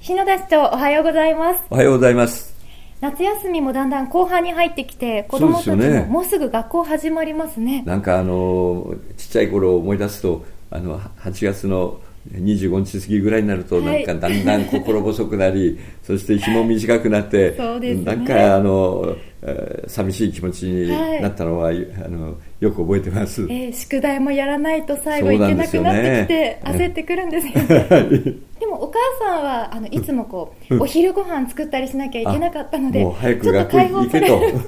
篠田市長、おはようございます。 おはようございます。 夏休みもだんだん後半に入ってきて、子どもたちももうすぐ学校始まりますね。 なんかちっちゃい頃を思い出すと8月の25日過ぎぐらいになると、なんかだんだん心細くなりそして日も短くなってそうですね、 なんか寂しい気持ちになったのは、よく覚えてます。 宿題もやらないと最後いけなくなってきて、焦ってくるんですよね。でもお母さんはいつもお昼ご飯作ったりしなきゃいけなかったので、 もう早く学校に行けと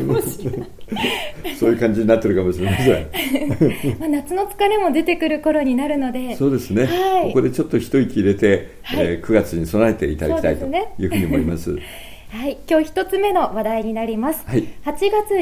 そういう感じになってるかもしれません。 夏の疲れも出てくる頃になるので、 そうですね、ここでちょっと一息入れて、9月に備えていただきたいというふうに思います。 はい、今日一つ目の話題になります。8月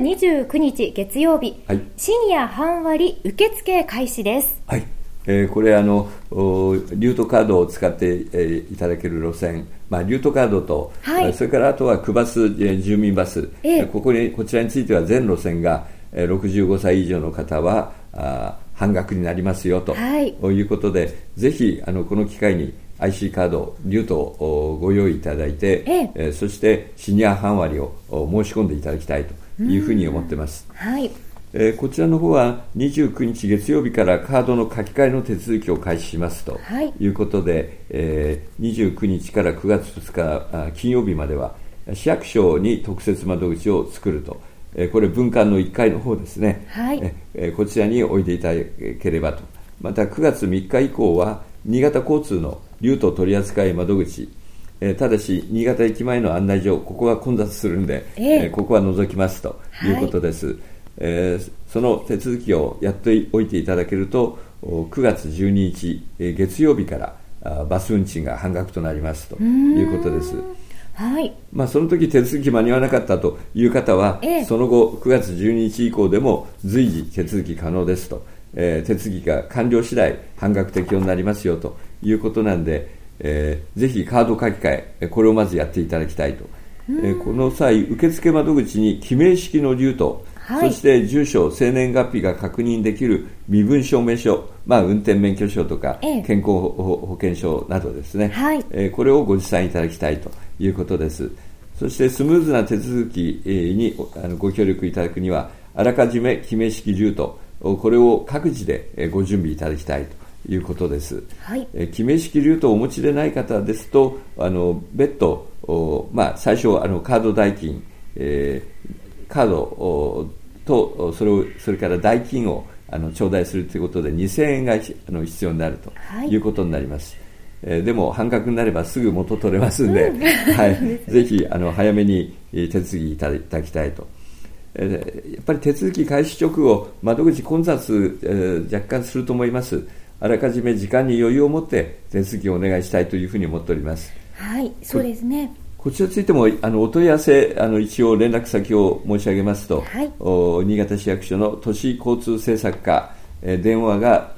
29日月曜日、シニア半割受付開始です。 はい、これリュートカードを使って、いただける路線、リュートカードと、それからあとは区バス、住民バス、こちらについては全路線が、65歳以上の方は半額になりますよと、いうことで、ぜひこの機会にIC カード、リュートをご用意いただいて、そしてシニア半割を申し込んでいただきたいというふうに思っています。こちらの方は29日月曜日からカードの書き換えの手続きを開始しますということで、29日から9月2日金曜日までは市役所に特設窓口を作ると、これ分館の1階の方ですね、こちらにおいでいただければと。また9月3日以降は新潟交通のリュート取扱窓口、ただし新潟駅前の案内所、ここは混雑するんで、ここは除きますということです。その手続きをやっておいていただけると、9月12日、月曜日からバス運賃が半額となりますということです。その時手続き間に合わなかったという方は、その後9月12日以降でも随時手続き可能ですと、手続きが完了次第半額適用になりますよということなんで、ぜひカード書き換え、これをまずやっていただきたいと。この際、受付窓口に記名式のリュート、そして住所、生年月日が確認できる身分証明書、運転免許証とか健康保険証などですね、これをご持参いただきたいということです。そしてスムーズな手続きにご協力いただくには、あらかじめ記名式リュート、これを各自でご準備いただきたいということです。記名式リュートをお持ちでない方ですと、別途、最初カード代金、カードとそれから代金を頂戴するということで2000円が必要になるということになります。でも半額になればすぐ元取れますので、ぜひ早めに手続きいただきたいと。やっぱり手続き開始直後、窓口混雑、若干すると思います。あらかじめ時間に余裕を持って手続きをお願いしたいというふうに思っております。 そうですね。 こちらについてもお問い合わせ、一応連絡先を申し上げますと、新潟市役所の都市交通政策課、電話が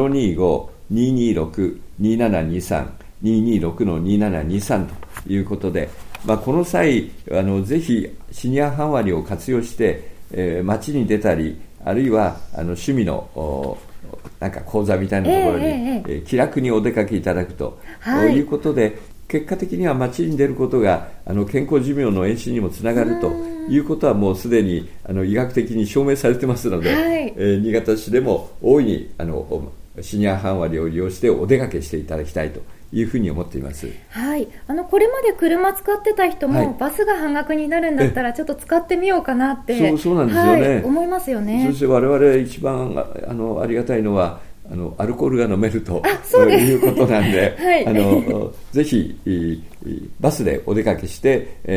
025-226-2723 226-2723 ということで、この際ぜひシニア半割を活用して、街に出たり、あるいは趣味のなんか講座みたいなところに、気楽にお出かけいただくと、いうことで、結果的には街に出ることが健康寿命の延伸にもつながるということはもうすでに医学的に証明されてますので、新潟市でも大いにシニア半割を利用してお出かけしていただきたいというふうに思っています。 これまで車使ってた人も、バスが半額になるんだったらちょっと使ってみようかなってそうなんですよね、 思いますよね。 そして我々一番ありがたいのはアルコールが飲めるということなんで、ぜひバスでお出かけして、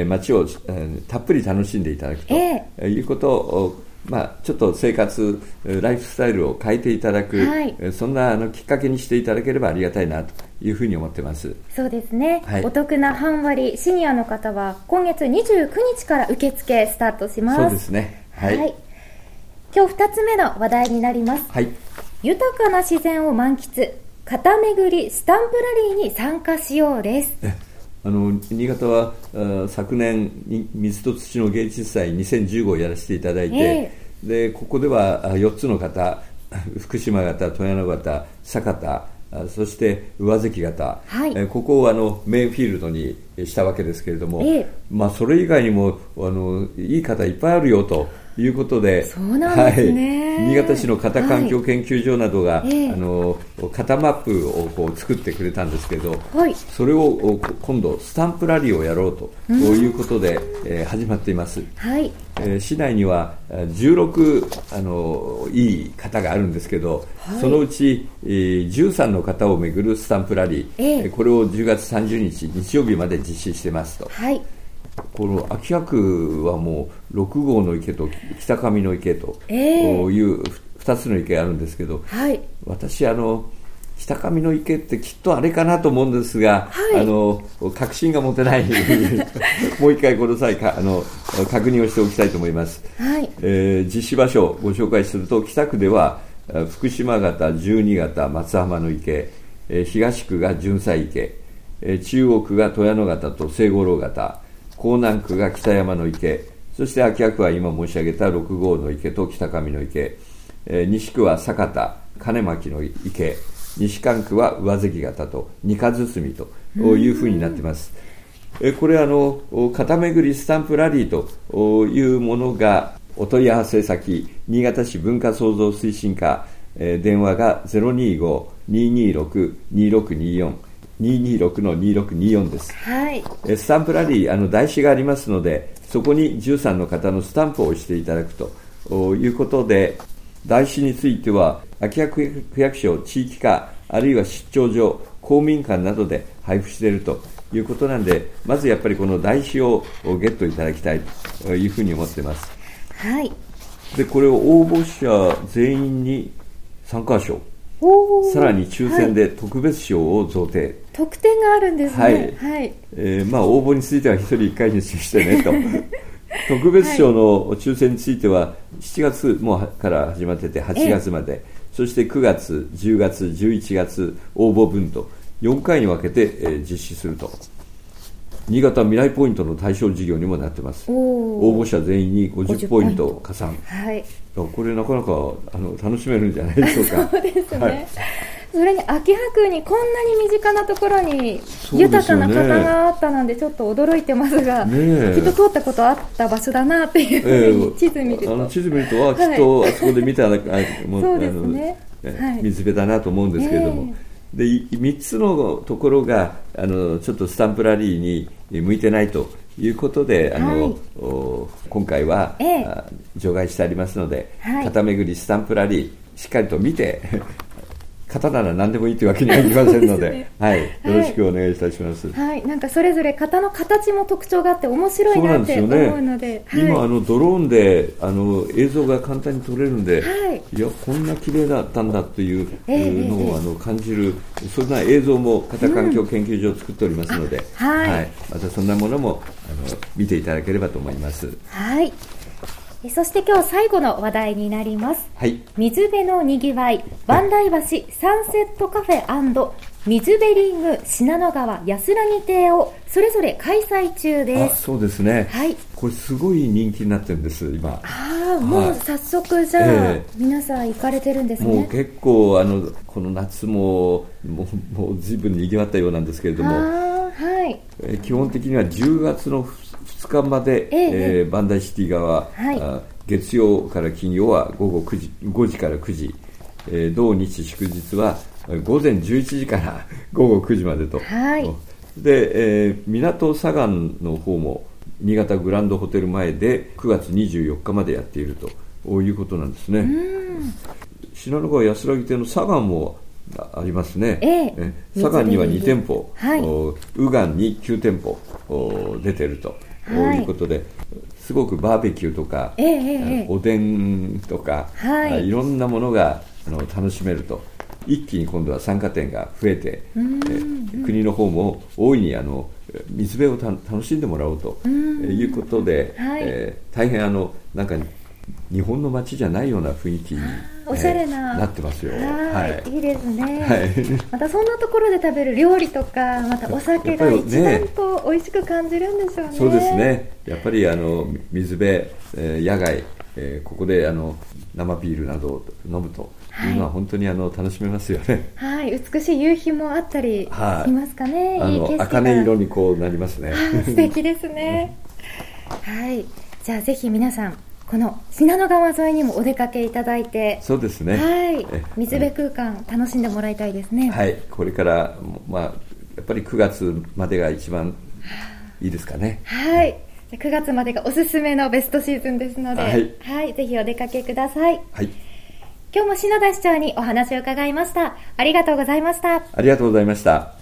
街をたっぷり楽しんでいただくということを、ちょっと生活ライフスタイルを変えていただく、そんなきっかけにしていただければありがたいなというふうに思ってます。 そうですね、お得な半割、シニアの方は今月29日から受付スタートします。 そうですね、 今日2つ目の話題になります。豊かな自然を満喫、片巡りスタンプラリーに参加しようです。 新潟は昨年水と土の芸術祭2015をやらせていただいて、でここでは4つの方、福島型、富山型、酒田、 そして上関型、 はい、 ここをメインフィールドにしたわけですけれども、それ以外にもいい型いっぱいあるよということで、 そうなんですね、 新潟市の型環境研究所などが、型マップをこう作ってくれたんですけど、それを今度スタンプラリーをやろうということで、始まっています、市内には16いい型があるんですけど、そのうち13の型をめぐるスタンプラリー、これを10月30日日曜日まで実施してますと、この秋葉区はもう6号の池と北上の池という2つの池があるんですけど、私北上の池ってきっとあれかなと思うんですが、確信が持てないもう一回この際確認をしておきたいと思います、実施場所をご紹介すると、北区では福島型、12型、松浜の池、東区が巡査池、中央区が富谷野型と清五郎型、江南区が北山の池、そして秋葉区は今申し上げた6号の池と北上の池、西区は酒田、金巻の池、西関区は上関型と三日堤というふうになっています。これ型巡りスタンプラリーというものがお問い合わせ先、新潟市文化創造推進課、電話が 025-226-2624226-2624 です、スタンプラリー台紙がありますので、そこに13の方のスタンプを押していただくということで、台紙については秋葉区役所、地域課、あるいは出張所、公民館などで配布しているということなんで、まずやっぱりこの台紙をゲットいただきたいというふうに思っています。でこれを応募者全員に参加賞、さらに抽選で特別賞を贈呈、 特典があるんですね。 応募については1人1回にしてねと特別賞の抽選については7月から始まってて8月まで、そして9月、10月、11月応募分と4回に分けて、実施すると。新潟未来ポイントの対象事業にもなっています。応募者全員に50ポイント加算、これなかなか楽しめるんじゃないでしょうか。 そうですね、それに秋葉区にこんなに身近なところに豊かな型があったなんでちょっと驚いてますが、きっと通ったことあった場所だなっていうふうに地図見ると、 地図見るとはきっとあそこで見たそうですね、水辺だなと思うんですけれども、で3つのところがちょっとスタンプラリーに向いてないということで今回は、除外してありますので、型巡りスタンプラリーしっかりと見て型なら何でもいいというわけにはいきませんので、よろしくお願いいたします。 なんかそれぞれ型の形も特徴があって面白いなって思うので、 今ドローンで映像が簡単に撮れるんで、いやこんな綺麗だったんだというのを感じる、そんな映像も型環境研究所を作っておりますので、またそんなものも見ていただければと思います。 そして今日最後の話題になります、水辺のにぎわい万代橋サンセットカフェ&水辺リング信濃川安らぎ亭をそれぞれ開催中です。 そうですね、これすごい人気になってるんです今。 もう早速じゃあ、皆さん行かれてるんですね。 もう結構この夏もう随分にぎわったようなんですけれども、基本的には10月の2日まで、バンダイシティ側、月曜から金曜は午後5時から9時、同日祝日は午前11時から午後9時までと、で、港左岸の方も新潟グランドホテル前で9月24日までやっているということなんですね。信濃川安らぎ亭の左岸もありますね、左岸には2店舗、右岸に9店舗出ているということで、すごくバーベキューとか、おでんとか、いろんなものが楽しめると。一気に今度は参加店が増えて、国の方も大いに水辺を楽しんでもらおうということで、大変なんか日本の街じゃないような雰囲気に、 おしゃれなってますよ。 いいですね、またそんなところで食べる料理とかまたお酒が一段と美味しく感じるんでしょうね。 そうですね、やっぱり水辺、野外ここで生ビールなどを飲むというのは本当に楽しめますよね。 はい、美しい夕日もあったりしますかね。いい景色が茜色にこうなりますね。 素敵ですね。はい、じゃあぜひ皆さんこの信濃川沿いにもお出かけいただいて、 そうですね。 はい、水辺空間楽しんでもらいたいですね。 はい、これから、やっぱり9月までが一番いいですかね。 はい、9月までがおすすめのベストシーズンですので、はい、ぜひお出かけください。はい、今日も篠田市長にお話を伺いました。ありがとうございました。 ありがとうございました。